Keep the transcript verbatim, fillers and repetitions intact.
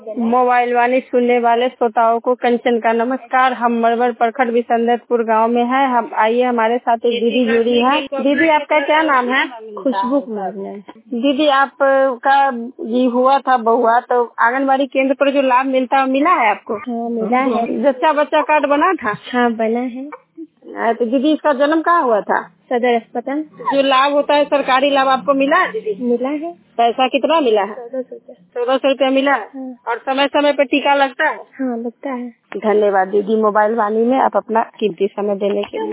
Mobile वाणी सुनने वाले श्रोताओं को कंचन का नमस्कार। हम मड़वर प्रखंड बिसंदरपुर गांव में है। हम आइए, हमारे साथ एक दीदी जुड़ी है। दीदी, आपका क्या नाम है? खुशबू कुमार। दीदी, आपका ये हुआ था बहुआ, तो आंगनबाड़ी केंद्र पर जो लाभ मिलता है मिला है आपको? हाँ, मिला है। जच्चा बच्चा कार्ड बना था? हाँ, बना है। तो दीदी, इसका जन्म कहाँ हुआ था? सदर अस्पताल। जो लाभ होता है सरकारी लाभ आपको मिला है दीदी? मिला है। पैसा कितना मिला है? चौदह सौ रुपया। चौदह सौ रुपया मिला है। हाँ। और समय समय पे टीका लगता है? हाँ, लगता है। धन्यवाद दीदी, मोबाइल वाणी में आप अपना कीमती समय देने के लिए।